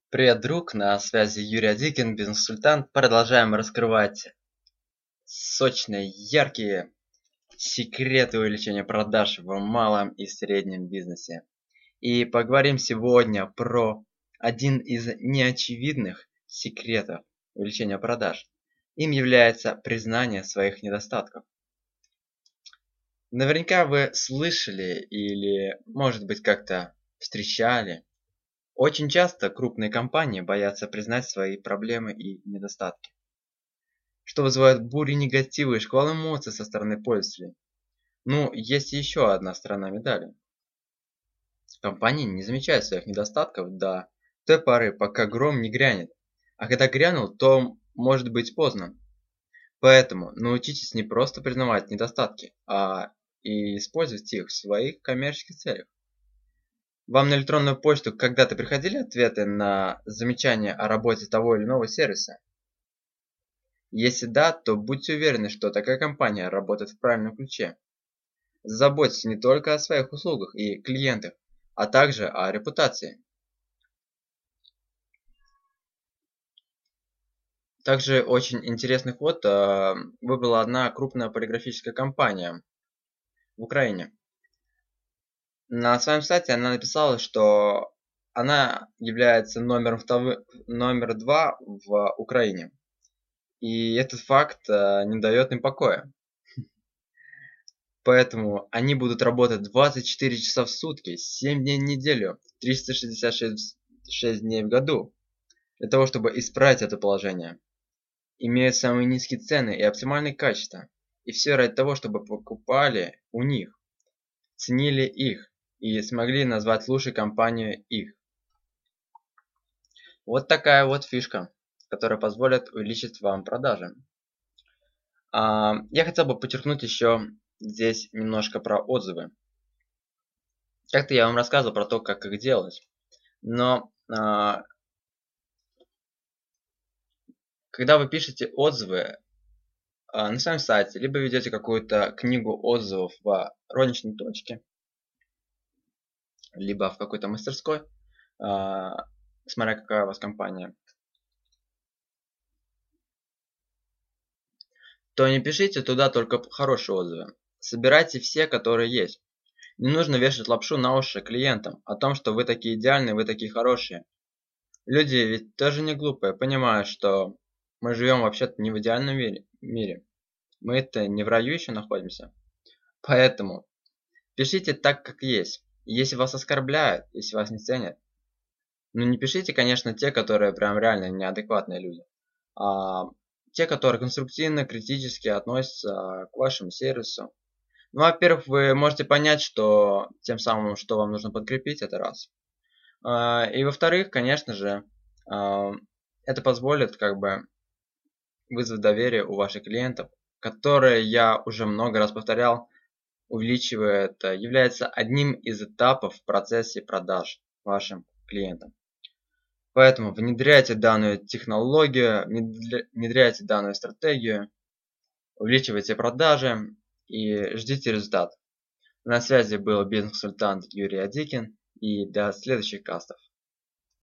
Привет, друг! На связи Юрий Адикин, бизнес-консультант. Продолжаем раскрывать сочные, яркие секреты увеличения продаж в малом и среднем бизнесе. И поговорим сегодня про один из неочевидных секретов увеличения продаж. Им является признание своих недостатков. Наверняка вы слышали или, может быть, как-то встречали. Очень часто крупные компании боятся признать свои проблемы и недостатки, что вызывает бурю негатива и шквал эмоций со стороны пользователей. Ну, есть еще одна сторона медали. Компании не замечают своих недостатков до той поры, пока гром не грянет. А когда грянул, то может быть поздно. Поэтому научитесь не просто признавать недостатки, а и использовать их в своих коммерческих целях. Вам на электронную почту когда-то приходили ответы на замечания о работе того или иного сервиса? Если да, то будьте уверены, что такая компания работает в правильном ключе. Заботьтесь не только о своих услугах и клиентах, а также о репутации. Также очень интересный ход выбрала одна крупная полиграфическая компания в Украине. На своем сайте она написала, что она является номер 2 в Украине. И этот факт не дает им покоя. Поэтому они будут работать 24 часа в сутки, 7 дней в неделю, 366 дней в году, для того, чтобы исправить это положение. Имеют самые низкие цены и оптимальные качества. И все ради того, чтобы покупали у них, ценили их и смогли назвать лучшей компанией их. Вот такая вот фишка, которая позволит увеличить вам продажи. Я хотел бы подчеркнуть еще здесь немножко про отзывы. Как-то я вам рассказывал про то, как их делать. Но когда вы пишете отзывы на своем сайте, либо ведете какую-то книгу отзывов в розничной точке, либо в какой-то мастерской, смотря какая у вас компания, то не пишите туда только хорошие отзывы. Собирайте все, которые есть. Не нужно вешать лапшу на уши клиентам о том, что вы такие идеальные, вы такие хорошие. Люди ведь тоже не глупые, понимают, что мы живем вообще-то не в идеальном мире. Мы-то не в раю еще находимся. Поэтому пишите так, как есть. Если вас оскорбляют, если вас не ценят, ну не пишите, конечно, те, которые прям реально неадекватные люди. А те, которые конструктивно, критически относятся к вашему сервису. Ну, во-первых, вы можете понять, что тем самым, что вам нужно подкрепить, это раз. И во-вторых, конечно же, это позволит как бы вызвать доверие у ваших клиентов, которое, я уже много раз повторял, является одним из этапов в процессе продаж вашим клиентам. Поэтому внедряйте данную технологию, внедряйте данную стратегию, увеличивайте продажи и ждите результат. На связи был бизнес-консультант Юрий Адикин, и до следующих кастов.